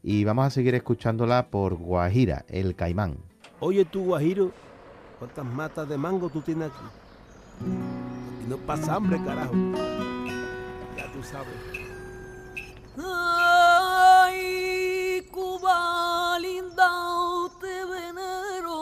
y vamos a seguir escuchándola por Guajira, El Caimán. Oye tú, Guajiro, ¿cuántas matas de mango tú tienes aquí? Y no pasa hambre, carajo. Ya tú sabes. Ay, Cuba linda, te venero.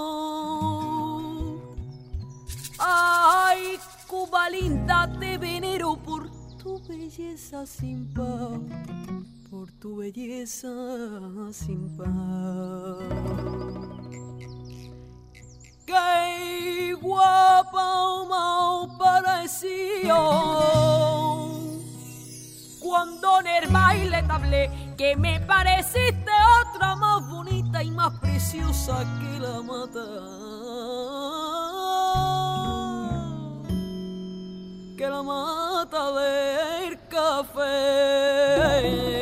Ay, Cuba linda, te venero por tu belleza sin par, por tu belleza sin par. Qué guapa me pareció cuando en el baile te hablé, que me pareciste otra más bonita y más preciosa que la mata, que la mata del café.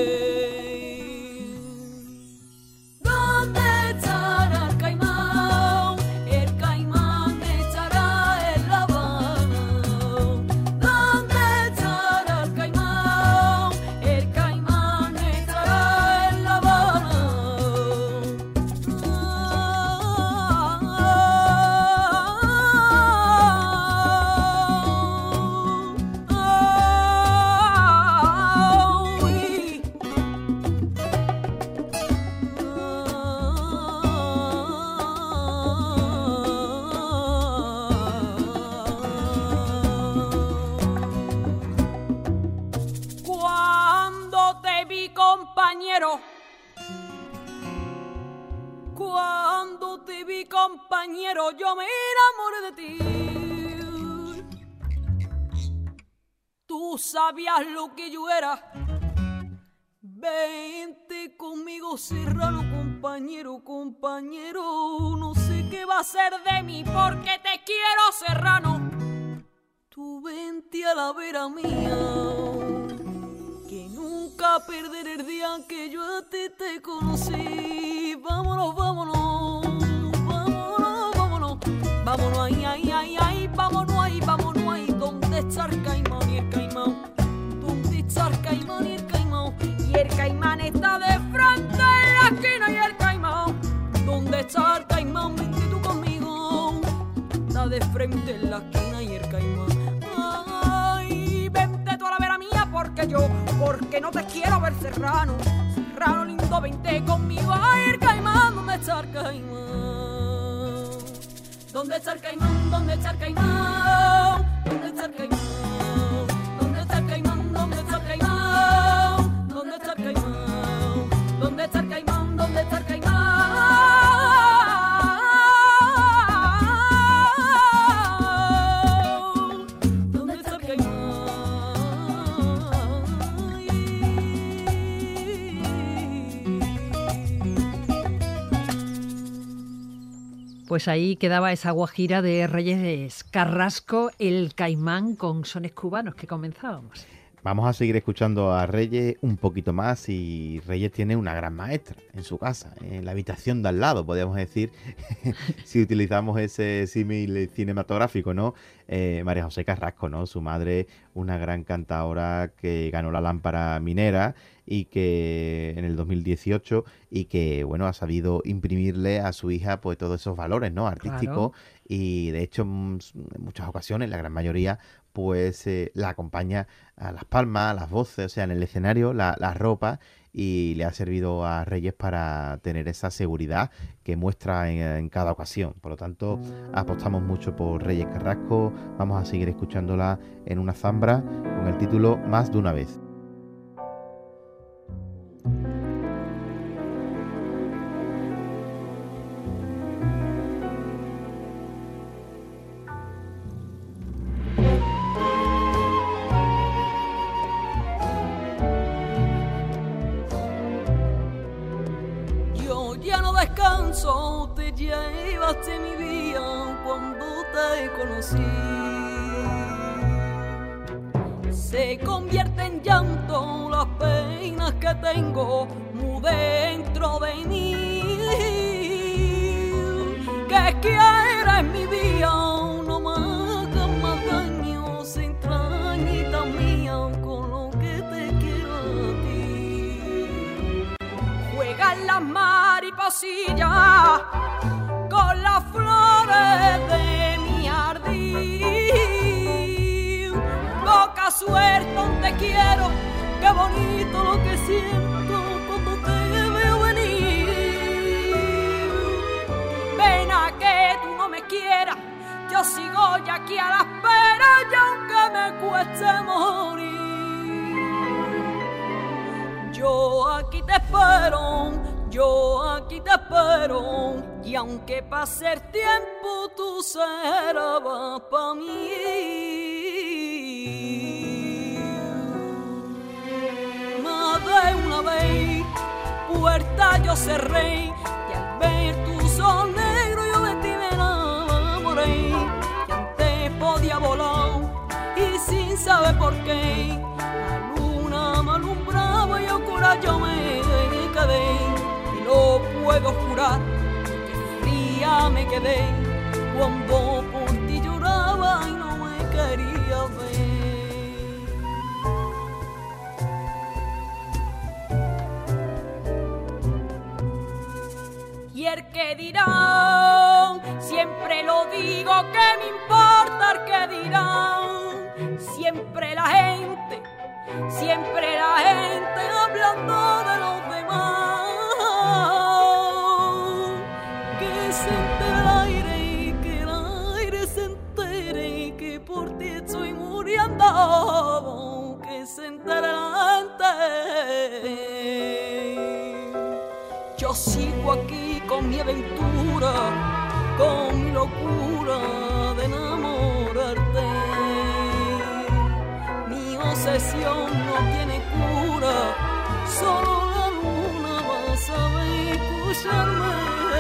Cuando te vi, compañero, yo me enamoré de ti. Tú sabías lo que yo era. Vente conmigo, serrano, compañero, compañero. No sé qué va a ser de mí porque te quiero, serrano. Tú vente a la vera mía, que nunca perderé el día que yo a ti te conocí. Vámonos, vámonos, vámonos, vámonos, vámonos, ay, ay, ay, ay, vámonos ahí, ¿dónde está el caimán y el caimán? ¿Dónde está el caimán y el caimán? Y el caimán está de frente en la esquina y el caimán, ¿dónde está el caimán? Vente tú conmigo, está de frente en la esquina y el caimán. Ay, vente tú a la vera mía porque no te quiero ver, serrano, serrano lindo, vente conmigo. Ay, el caimán, ¿dónde está el caimán? ¿Dónde está el caimán? ¿Dónde está el caimán? ¿Dónde está el caimán? ¿Dónde está el caimán? ¿Dónde está el caimán? ¿Dónde está el caimán? ¿Dónde está el caimán? ¿Dónde está el caimán? Pues ahí quedaba esa guajira de Reyes Carrasco, El Caimán, con sones cubanos que comenzábamos. Vamos a seguir escuchando a Reyes un poquito más, y Reyes tiene una gran maestra en su casa, en la habitación de al lado, podríamos decir, si utilizamos ese símil cinematográfico, ¿no? María José Carrasco, ¿no? Su madre, una gran cantadora que ganó la Lámpara Minera y que en el 2018, y que, bueno, ha sabido imprimirle a su hija pues todos esos valores, ¿no? Artísticos. Claro. Y de hecho en muchas ocasiones, la gran mayoría, pues la acompaña a las palmas, a las voces, o sea, en el escenario, la ropa, y le ha servido a Reyes para tener esa seguridad que muestra en cada ocasión. Por lo tanto, apostamos mucho por Reyes Carrasco. Vamos a seguir escuchándola en una zambra con el título Más de una vez. Te llevaste mi vida cuando te conocí. Se convierte en llanto las penas que tengo muy dentro de mí. Que quiera en mi vida, no me hagas más daño, se entrañita mía con lo que te quiero a ti. en las mariposillas con las flores de mi jardín. Boca suerte donde quiero, qué bonito lo que siento cuando te veo venir. Pena que tú no me quieras, yo sigo ya aquí a la espera y aunque me cueste morir, yo aquí te espero, yo aquí te espero, y aunque pase el tiempo, tú serás para mí. Más de una vez, puerta yo cerré, y al ver tus ojos negros yo de ti me enamoré, y antes podía volar, y sin saber por qué, la luna me alumbraba y oscura yo me quedé, y lo puedo jurar, que fría me quedé, cuando por ti lloraba y no me quería ver. Y el que dirán, siempre lo digo, que me importa el que dirán, siempre la gente hablando de los demás, que se entere el aire y que el aire se entere y que por ti estoy muriendo, que se entere la gente. Yo sigo aquí con mi aventura, con mi locura de enamorarte. Mi obsesión no tiene cura, solo la luna va a saber escucharme.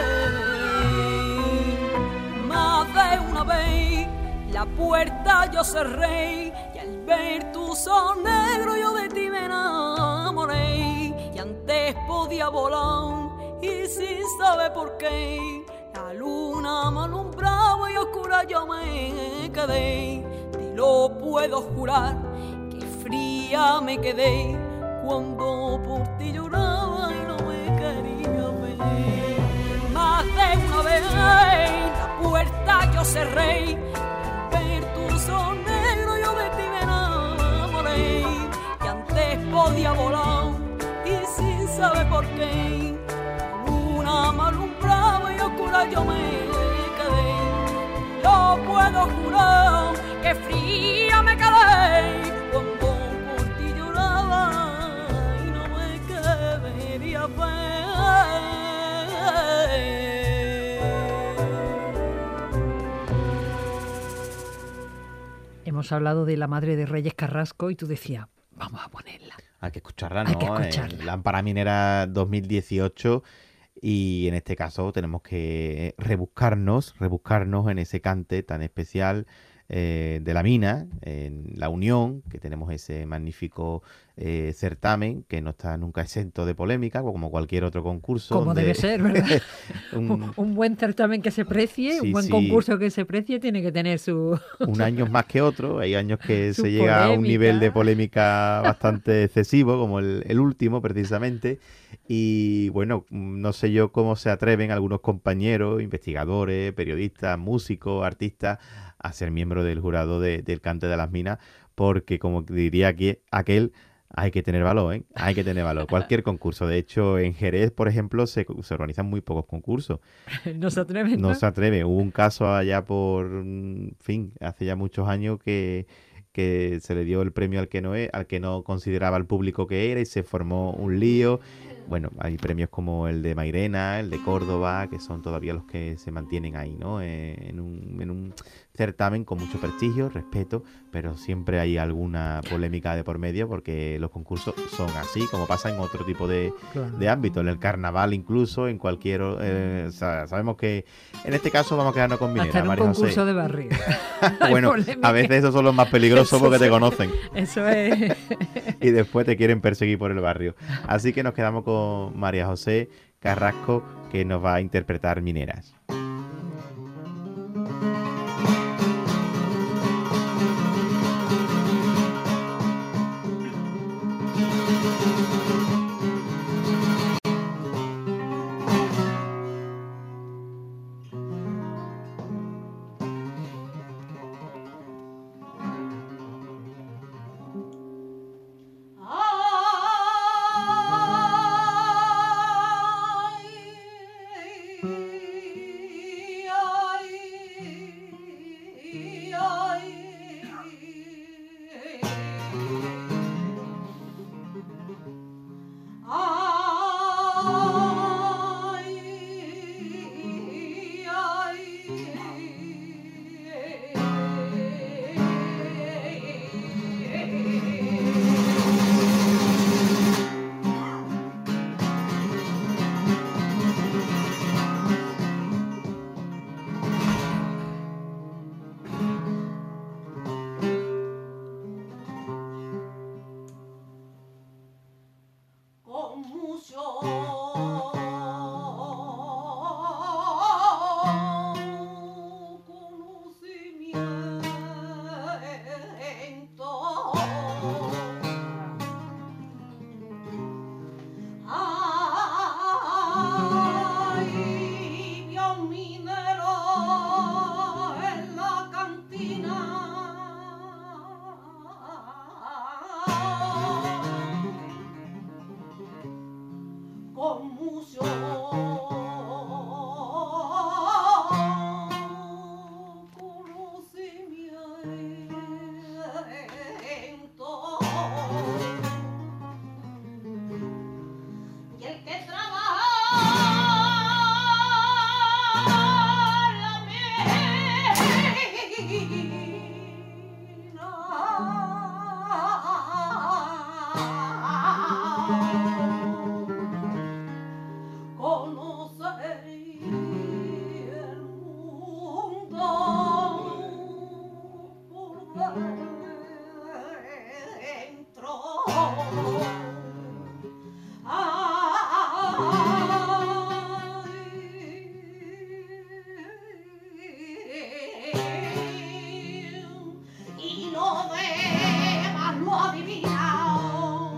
Más de una vez la puerta yo cerré, y al ver tus ojos negros yo de ti me enamoré, y antes podía volar y sin saber por qué, la luna me alumbraba y oscura yo me quedé, te lo puedo jurar, que fría me quedé, cuando por ti lloraba y no me quería ver. Más de una vez la puerta yo cerré, y al ver tus ojos negros yo de ti me enamoré, y antes podía volar y sin saber por qué, me alumbraba y oscura yo me quedé, lo puedo jurar, que fría me quedé, cuando por ti lloraba y no me quería ver. Hemos hablado de la madre de Reyes Carrasco y tú decías, vamos a ponerla. Hay que escucharla, ¿no? Hay que escucharla. Lámpara Minera 2018. Y en este caso tenemos que rebuscarnos en ese cante tan especial de la mina, en La Unión, que tenemos ese magnífico certamen que no está nunca exento de polémica, como cualquier otro concurso. Como debe ser, ¿verdad? un buen certamen que se precie, sí, un buen concurso que se precie tiene que tener su... Un año más que otro, hay años que Su se llega a un polémica. nivel de polémica bastante excesivo, como el último precisamente. Y bueno, no sé yo cómo se atreven algunos compañeros, investigadores, periodistas, músicos, artistas, a ser miembros del jurado del Cante de las Minas, porque como diría aquí aquel, hay que tener valor, ¿eh? Hay que tener valor. Cualquier concurso. De hecho, en Jerez, por ejemplo, se organizan muy pocos concursos. No se atreven, ¿no? No se atreve. Hubo un caso allá hace ya muchos años que se le dio el premio al que no consideraba al público que era y se formó un lío. Bueno, hay premios como el de Mairena, el de Córdoba, que son todavía los que se mantienen ahí, ¿no? En un certamen con mucho prestigio, respeto, pero siempre hay alguna polémica de por medio porque los concursos son así, como pasa en otro tipo de ámbito, en el carnaval incluso, en cualquier... sabemos que en este caso vamos a quedarnos con Minera, Hasta en un María José. concurso de barrio. Bueno, a veces esos son los más peligrosos Eso porque sí. te conocen. Eso es... Y después te quieren perseguir por el barrio. Así que nos quedamos con María José Carrasco, que nos va a interpretar Mineras. con mucho conocimiento. Y el que trabaja la mina, conoce el mundo por dentro. Y no demás lo adivinado.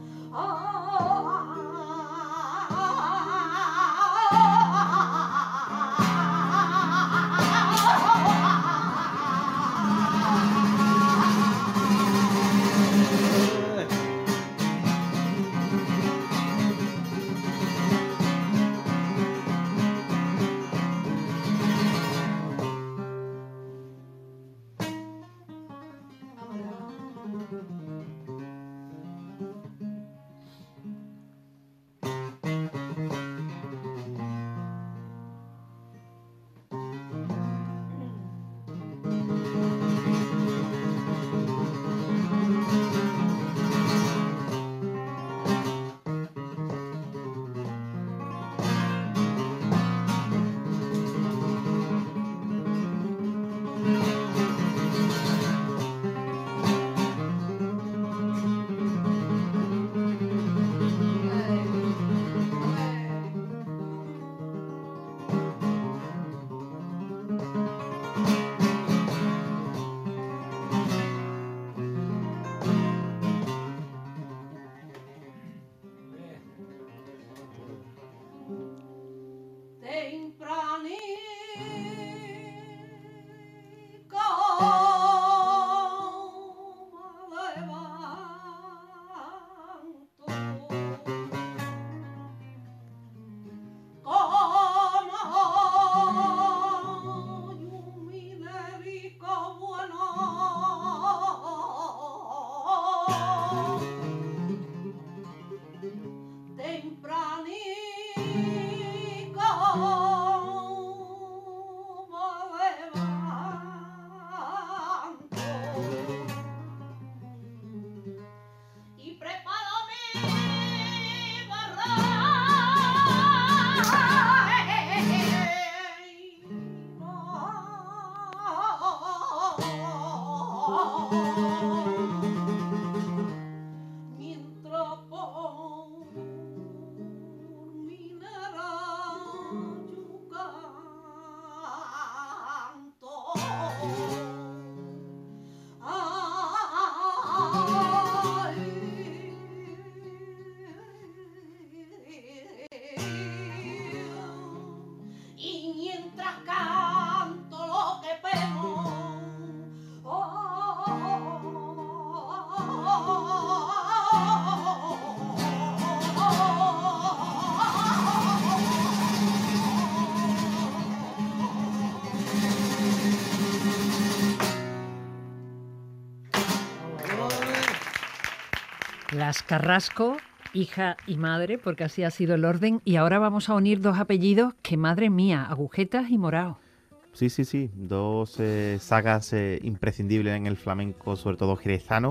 Las Carrasco, hija y madre, porque así ha sido el orden. Y ahora vamos a unir dos apellidos que, madre mía, Agujetas y Morao. Sí, sí, sí. Dos sagas imprescindibles en el flamenco, sobre todo jerezano,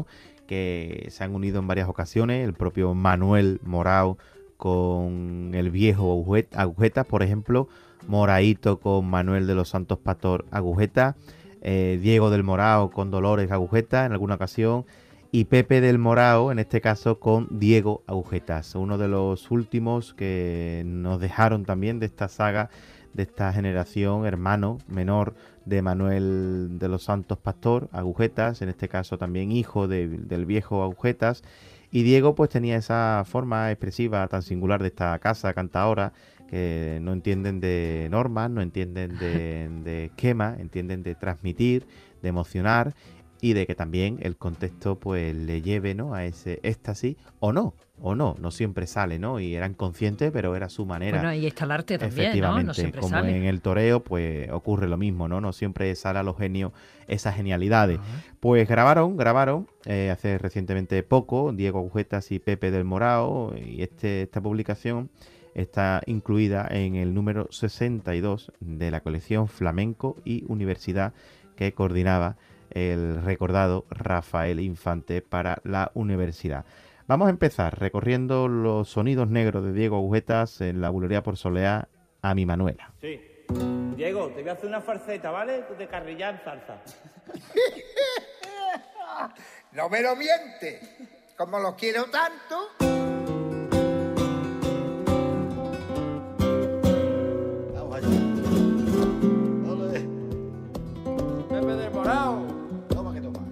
que se han unido en varias ocasiones. El propio Manuel Morao con el viejo Agujetas, por ejemplo. Moraíto con Manuel de los Santos Pastor Agujetas. Diego del Morao con Dolores Agujetas en alguna ocasión. Y Pepe del Morao, en este caso, con Diego Agujetas. Uno de los últimos que nos dejaron también de esta saga, de esta generación, hermano menor de Manuel de los Santos Pastor Agujetas, en este caso también hijo del viejo Agujetas. Y Diego pues tenía esa forma expresiva tan singular de esta casa cantaora, que no entienden de normas, no entienden de esquema, entienden de transmitir, de emocionar. y de que también el contexto pues le lleve, ¿no?, a ese éxtasis o no siempre sale, ¿no? Y eran conscientes, pero era su manera. Bueno, y está el arte también, efectivamente, ¿no? No siempre como sale. en el toreo, pues ocurre lo mismo, ¿no? No siempre sale a los genios esas genialidades. Pues grabaron hace recientemente poco, Diego Agujetas y Pepe del Morao, y esta publicación está incluida en el número 62 de la colección Flamenco y Universidad que coordinaba el recordado Rafael Infante para la universidad. Vamos a empezar recorriendo los sonidos negros de Diego Agujetas en la bulería por soleá a mi Manuela. Sí. Diego, te voy a hacer una farceta, ¿vale? De carrillán salsa. No me lo miente. Como lo quiero tanto. Vamos allá. Ole. Pepe del Morao. Toma que toma.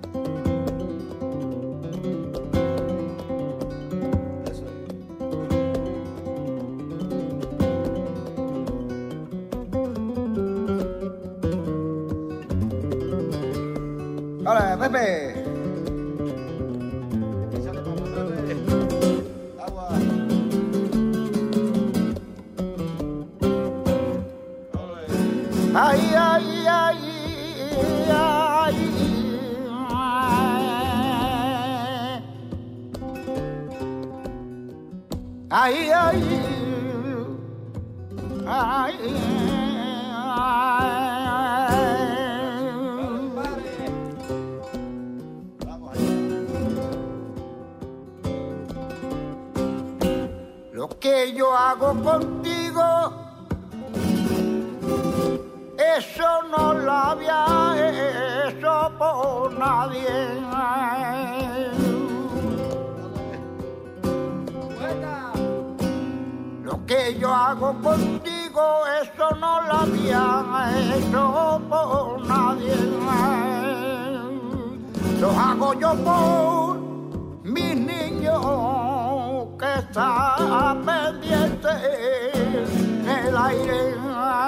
Eso es. Hola, Pepe. Échale para Pepe. Agua. Ole. Ay, ay, ay, ay. Ay, ay, ay, Vamos allá. lo que yo hago contigo, eso no lo había hecho por nadie. Lo que yo hago contigo, eso no lo había hecho por nadie. Lo hago yo por mis niños que están pendientes del aire.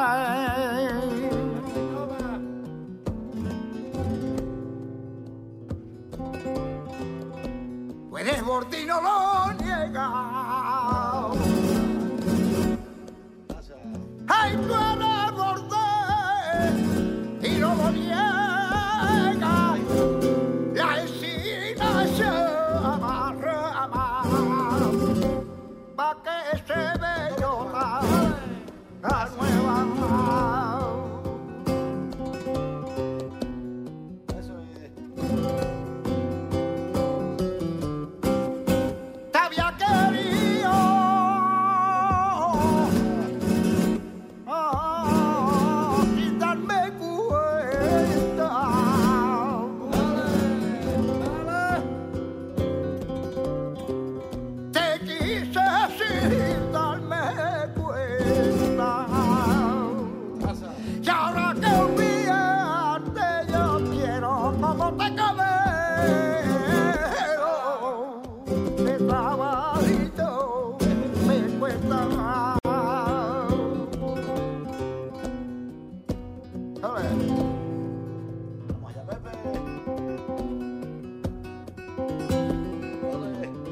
Pues el Bordino lo niega. Ay, tú eres bordé y no lo niega. La encina se amarra pa' que se bellota la nueva. Eso es. Te había querido sin darme cuenta. Te quise sin darme cuenta. Y ahora que olvidaste yo quiero como te cabero. De trabajito me cuesta más. A ver. Vamos allá, Pepe. Ole.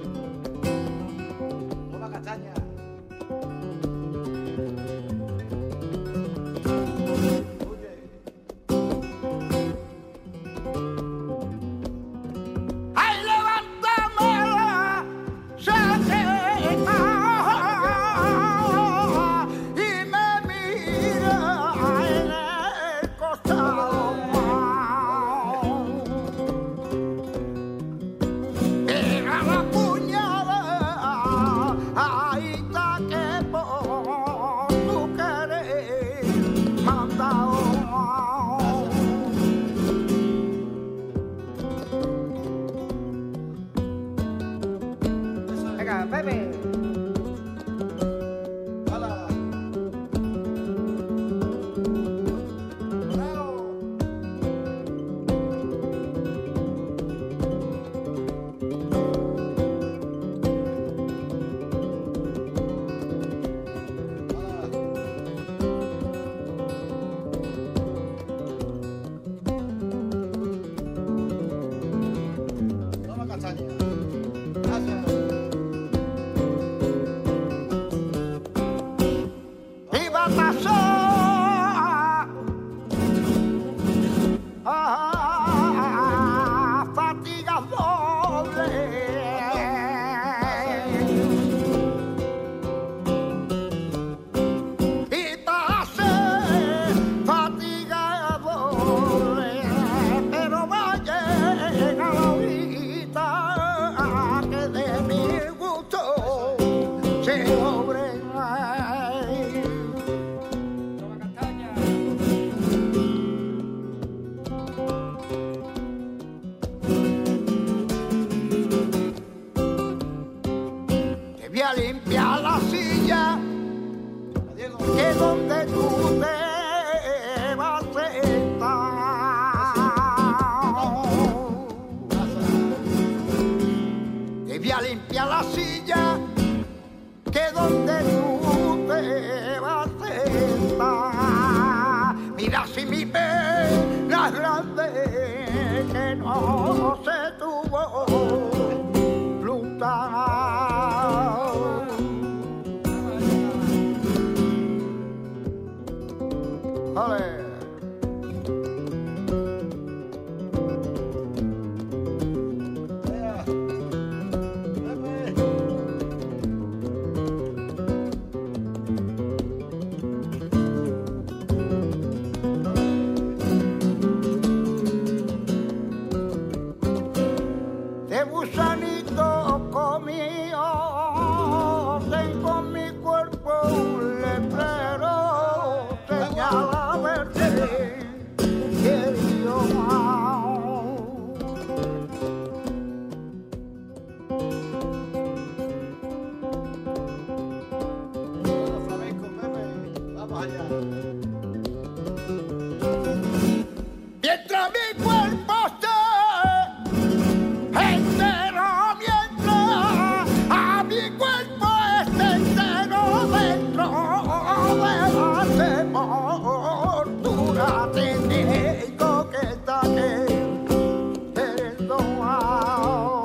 Toma castaña. Oye. ¡Ay, levántame la chaqueta! Y me mira en el costado. Pega la puñalada, ahí está que a la silla que donde tú te vas a sentar. Mira si mi pena es grande que no se tuvo lutar. ¡Ale! De gusanito comido, tengo en mi cuerpo un letrero, señala verte, querido Mao. Mientras mi cuerpo esté entero, mientras a mi cuerpo esté entero dentro de la sepultura, te digo que está perdonado.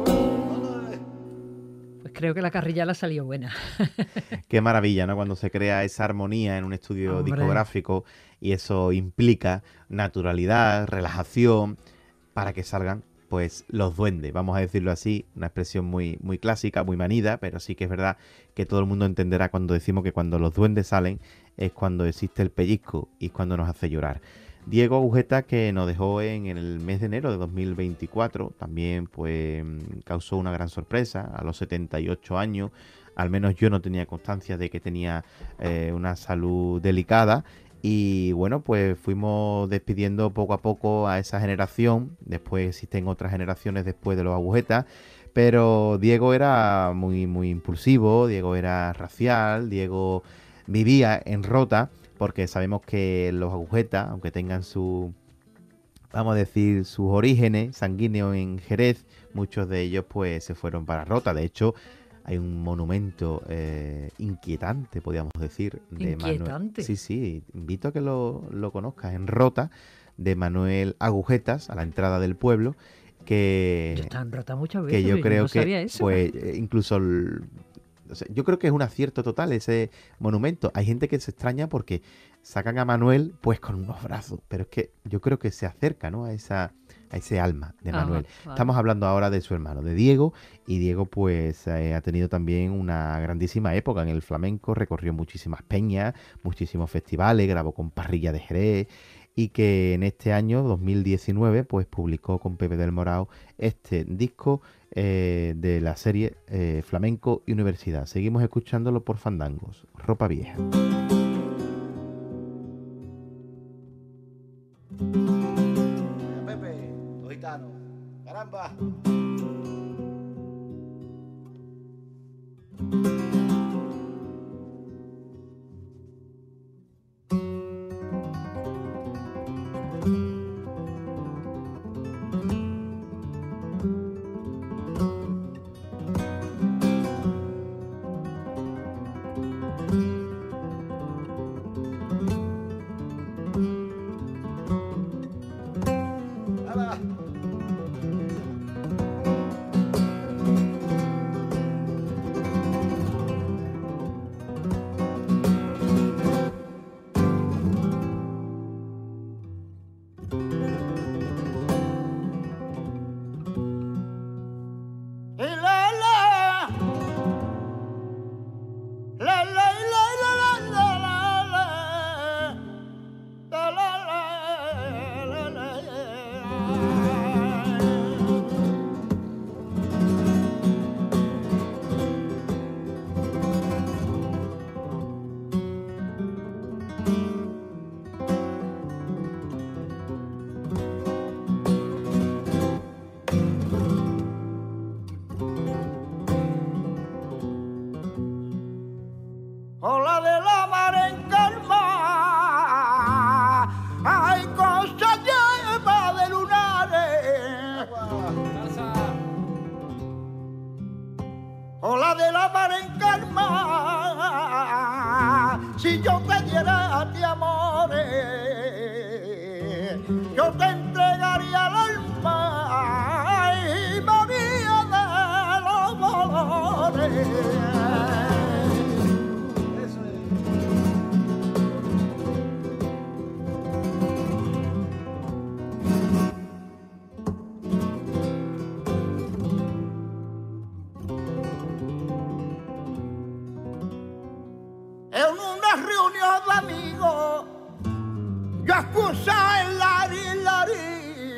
Pues creo que la carrilla salió buena. Qué maravilla, ¿no? Cuando se crea esa armonía en un estudio Hombre. discográfico y eso implica naturalidad, relajación, para que salgan, pues, los duendes, vamos a decirlo así, una expresión muy, muy clásica, muy manida, pero sí que es verdad que todo el mundo entenderá cuando decimos que cuando los duendes salen es cuando existe el pellizco y es cuando nos hace llorar. Diego Agujeta, que nos dejó en el mes de enero de 2024, también pues causó una gran sorpresa a los 78 años. Al menos yo no tenía constancia de que tenía una salud delicada. Y bueno, pues fuimos despidiendo poco a poco a esa generación. Después existen otras generaciones después de los Agujetas. Pero Diego era muy, muy impulsivo, Diego era racial, Diego vivía en Rota, porque sabemos que los Agujetas, aunque tengan su, vamos a decir, sus orígenes sanguíneos en Jerez, muchos de ellos pues se fueron para Rota. De hecho, hay un monumento inquietante, podríamos decir, de ¿Inquietante? Manuel. Sí, sí, invito a que lo conozcas, en Rota, de Manuel Agujetas, a la entrada del pueblo, que Yo estaba en Rota muchas veces, que yo pero creo no sabía que eso. pues incluso o sea, yo creo que es un acierto total ese monumento. Hay gente que se extraña porque sacan a Manuel pues con unos brazos, pero es que yo creo que se acerca, ¿no? a ese alma de Manuel. Ajá, vale. Estamos hablando ahora de su hermano, de Diego, y Diego pues ha tenido también una grandísima época en el flamenco, recorrió muchísimas peñas, muchísimos festivales, grabó con Parrilla de Jerez, y que en este año 2019 pues publicó con Pepe del Morao este disco de la serie Flamenco y Universidad. Seguimos escuchándolo por Fandangos, Ropa Vieja. Pepe, los gitanos. Caramba. Hala. Y la la la la la la la la la la Ola de la mar en calma, hay cosas llevas de lunares. si yo te diera a ti amores, yo te entregaría el alma y moría de los dolores. En una reunión de amigos, yo escuché el lari.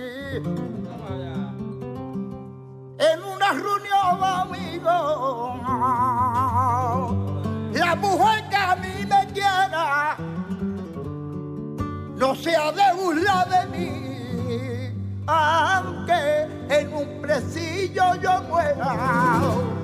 En una reunión de amigos, la mujer que a mí me quiera no se ha de burlar de mí, aunque en un presillo yo muera.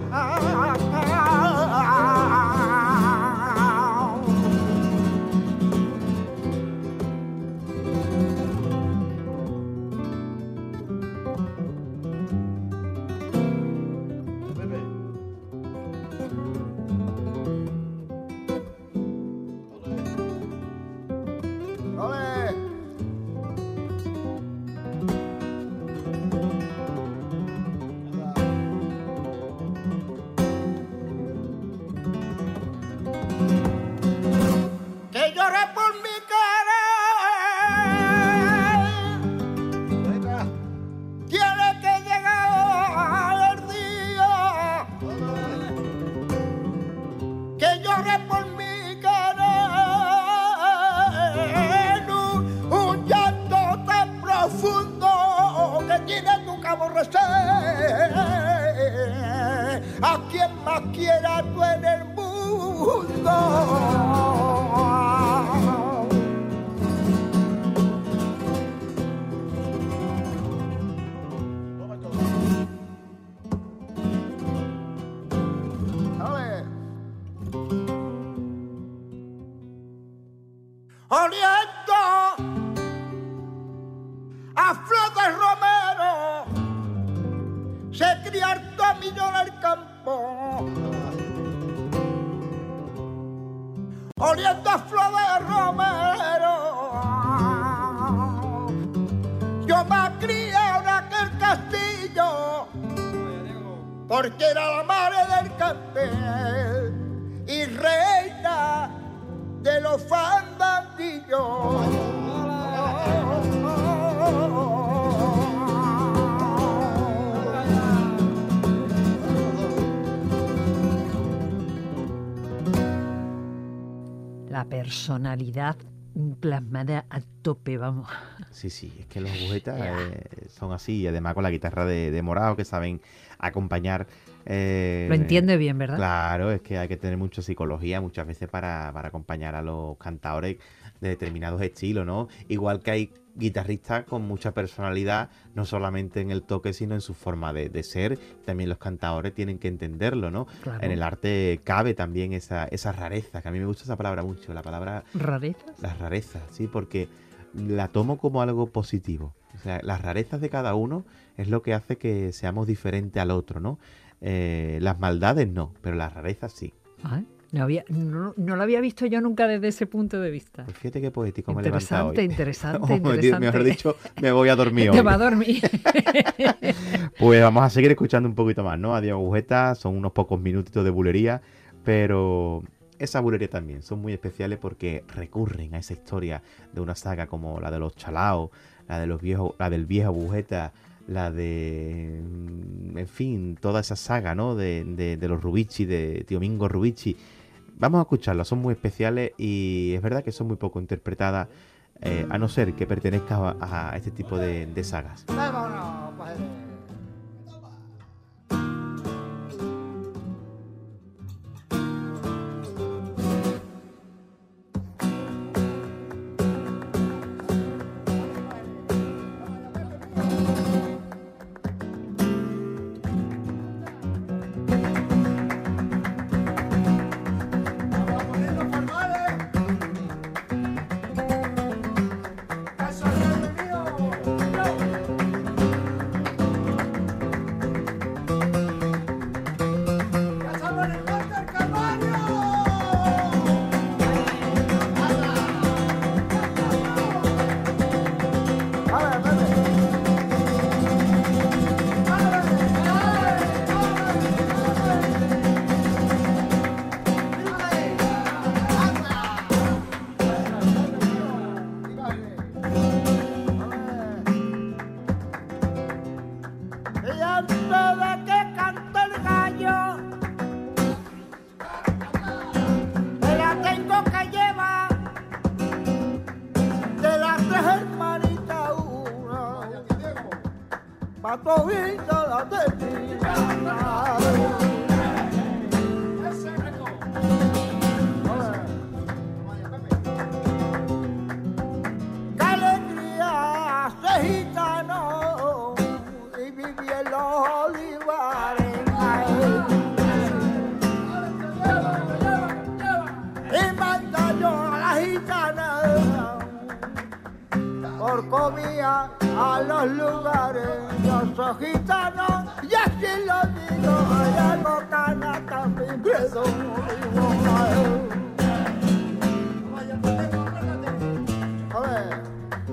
Que lloré por mi querer, tiene que llegar el día que lloré por mi querer, un llanto tan profundo que tiene tu aborrecer a quien más quiera tú en el mundo. Oliendo a flor de romero, se cría harto millo en el campo. Oliendo a flor de romero, yo me crié en aquel castillo, porque era la madre del cartel y reina de los fandandillos. La personalidad plasmada a tope, vamos. Sí, es que los agujetas son así, y además con la guitarra de Morao, que saben acompañar. Lo entiende bien, ¿verdad? Claro, es que hay que tener mucha psicología muchas veces para acompañar a los cantadores de determinados estilos, ¿no? Igual que hay guitarristas con mucha personalidad, no solamente en el toque, sino en su forma de ser. También los cantadores tienen que entenderlo, ¿no? Claro. En el arte cabe también esa rareza, que a mí me gusta esa palabra mucho, la palabra... ¿Rarezas? Las rarezas, sí, porque la tomo como algo positivo. O sea, las rarezas de cada uno es lo que hace que seamos diferentes al otro, ¿no? Las maldades no, pero las rarezas sí. Ay, no lo había visto yo nunca desde ese punto de vista. Pues fíjate qué poético me he levantado hoy. Interesante. Mejor dicho, me voy a dormir hoy. Te va a dormir. Pues vamos a seguir escuchando un poquito más, ¿no? A Diego Agujeta, son unos pocos minutitos de bulería, pero esa bulería también son muy especiales porque recurren a esa historia de una saga como la de los Chalaos, la del viejo Agujeta, la de, en fin, toda esa saga, ¿no? De los Rubici, de Tío Mingo Rubici. Vamos a escucharlas, son muy especiales y es verdad que son muy poco interpretadas, a no ser que pertenezca a este tipo de sagas. a todita la termina. ¡Qué alegría ese gitano! Y viví en los olivares. Y manda yo a la gitana por comida a los lugares. Yo soy gitano y así lo digo. Allá no cana también preso. A ver.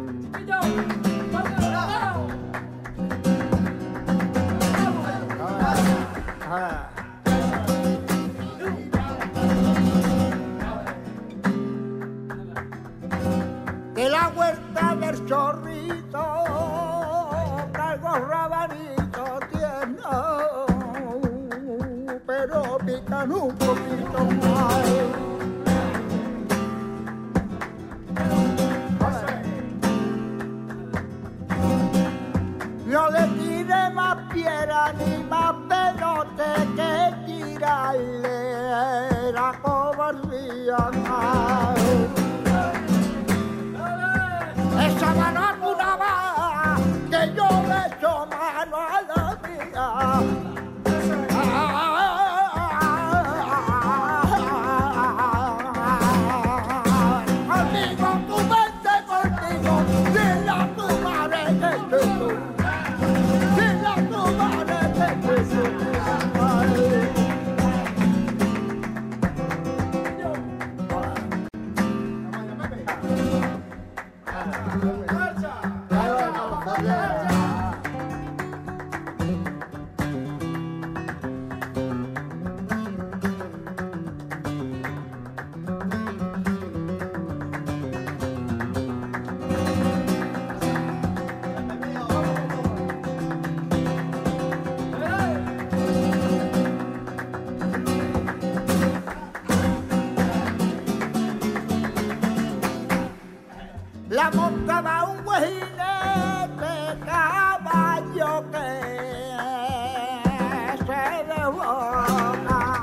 De la huerta del chorrito traigo rabanito tierno, pero pican un poquito más. No le tire más piedra ni más pelote que tirarle la cobardía. Esa mano apuraba que yo le echo mano a la mía. Amigo, tú vente contigo, dile a tu madre que te tú. Dile a tu madre que te tú. La montaba un guajinete caballo que se desboca.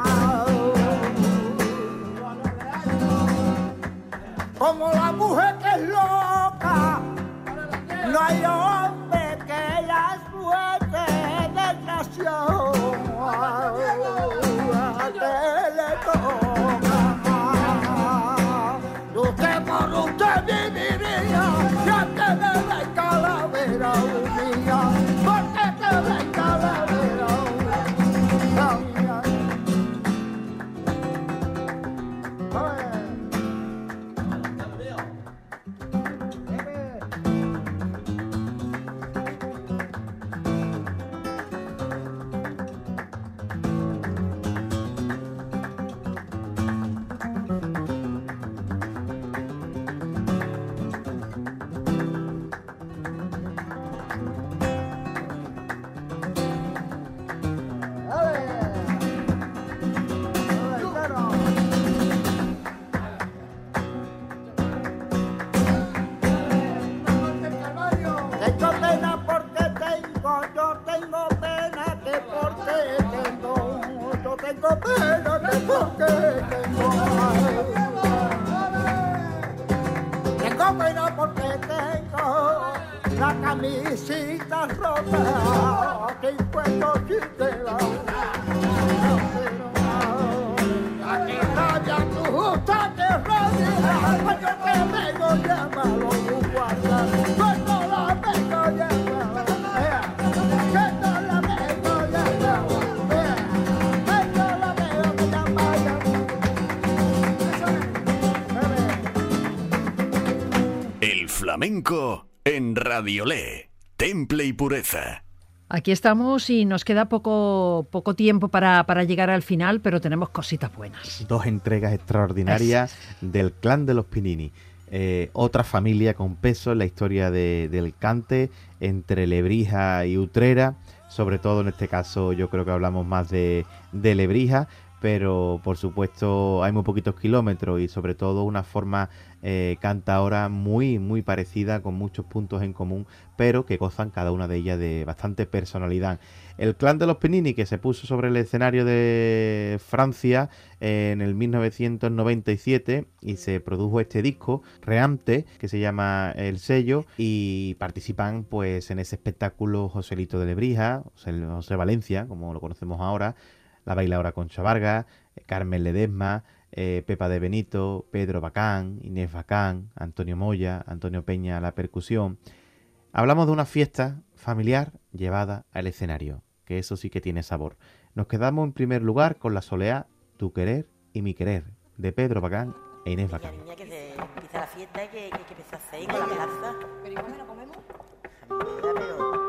Como la mujer que es loca, no hay hombre que la suelte desgraciado que le toca. Usted por usted viviría, ya que me ve calavera mía, porque te ve calavera mía. Tengo pena porque tengo, yo tengo pena que porque tengo, yo tengo pena que porque tengo. Tengo pena porque tengo la camisita rota, que impuesto chistera. A que rabia tu justa, que rabia, pues yo te vengo llamado un guarda. El flamenco en Radiolé, temple y pureza. Aquí estamos y nos queda poco tiempo para llegar al final, pero tenemos cositas buenas. 2 entregas extraordinarias del clan de los Pinini. Otra familia con peso en la historia del cante entre Lebrija y Utrera. Sobre todo en este caso yo creo que hablamos más de Lebrija, pero por supuesto hay muy poquitos kilómetros y sobre todo una forma cantaora muy muy parecida, con muchos puntos en común, pero que gozan cada una de ellas de bastante personalidad. El Clan de los Penini, que se puso sobre el escenario de Francia en el 1997 y se produjo este disco, Reamte, que se llama el sello, y participan pues en ese espectáculo Joselito de Lebrija, José Valencia, como lo conocemos ahora, la bailaora Concha Vargas, Carmen Ledesma, Pepa de Benito, Pedro Bacán, Inés Bacán, Antonio Moya, Antonio Peña a la percusión. Hablamos de una fiesta familiar llevada al escenario, que eso sí que tiene sabor. Nos quedamos en primer lugar con la soleá Tu querer y mi querer, de Pedro Bacán e Inés Bacán. Niña, que se empieza la fiesta, que empieza a hacer con la melaza. ¿Pero igual me lo comemos? Pero...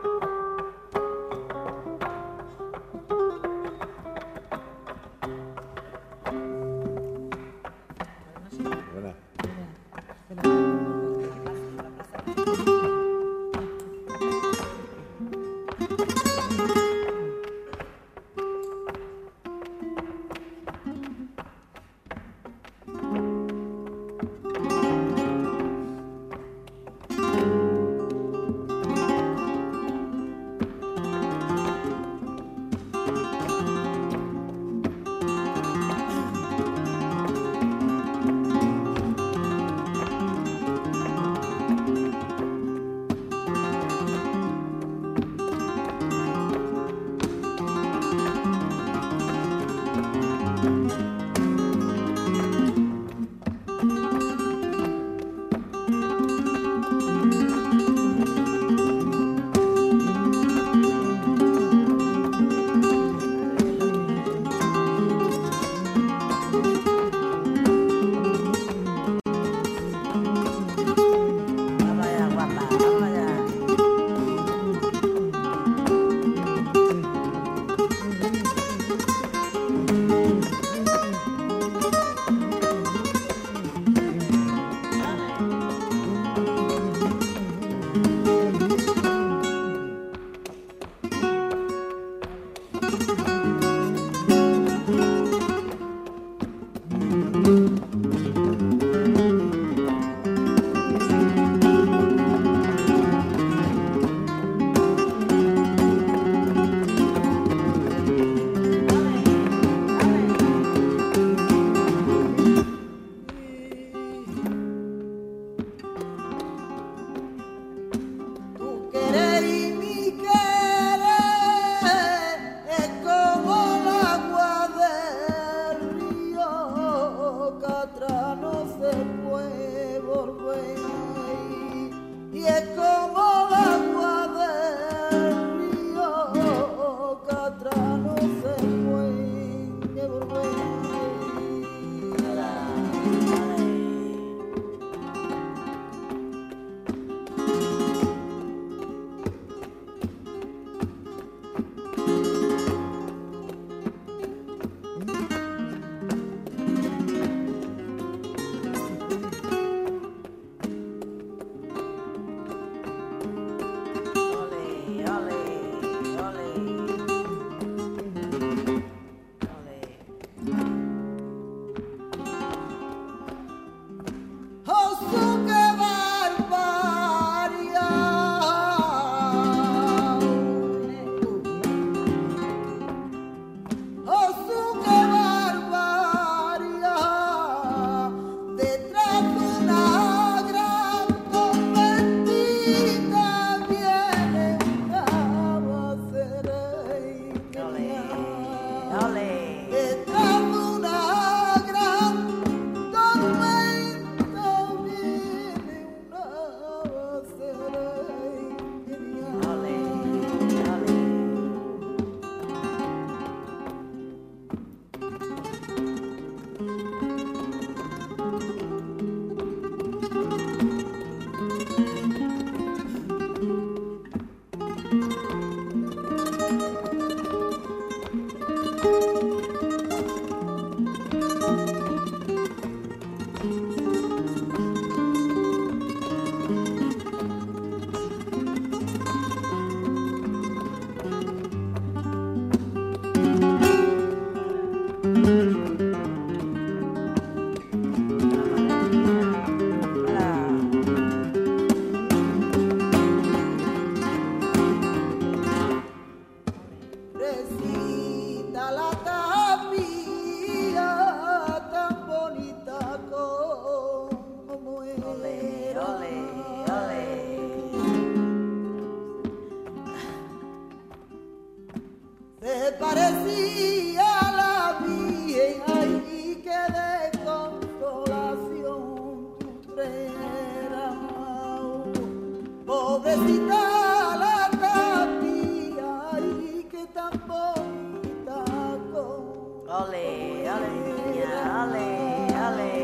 pobrecita la tapia, y que tan bonita con... Ole, ole, niña, ole, ole.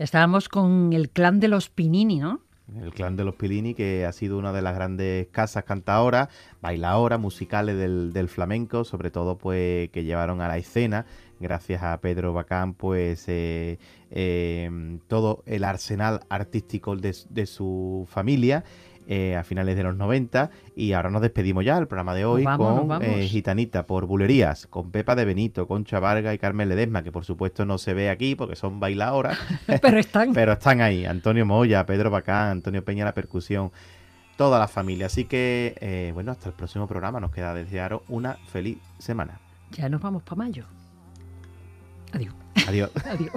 Estábamos con el clan de los Pinini, ¿no? El clan de los Pilini, que ha sido una de las grandes casas cantaoras, bailadoras, musicales del flamenco, sobre todo pues que llevaron a la escena, gracias a Pedro Bacán, pues todo el arsenal artístico de su familia. A finales de los 90, y ahora nos despedimos ya el programa de hoy con Gitanita por Bulerías, con Pepa de Benito, Concha Varga y Carmen Ledesma, que por supuesto no se ve aquí porque son bailadoras, pero están ahí. Antonio Moya, Pedro Bacán, Antonio Peña la percusión, toda la familia. Así que, bueno, hasta el próximo programa. Nos queda desearos una feliz semana. Ya nos vamos para mayo. Adiós. Adiós. Adiós.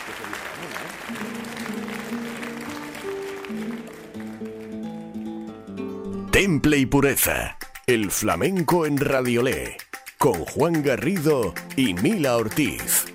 Temple y Pureza, el flamenco en Radiolé, con Juan Garrido y Mila Ortiz.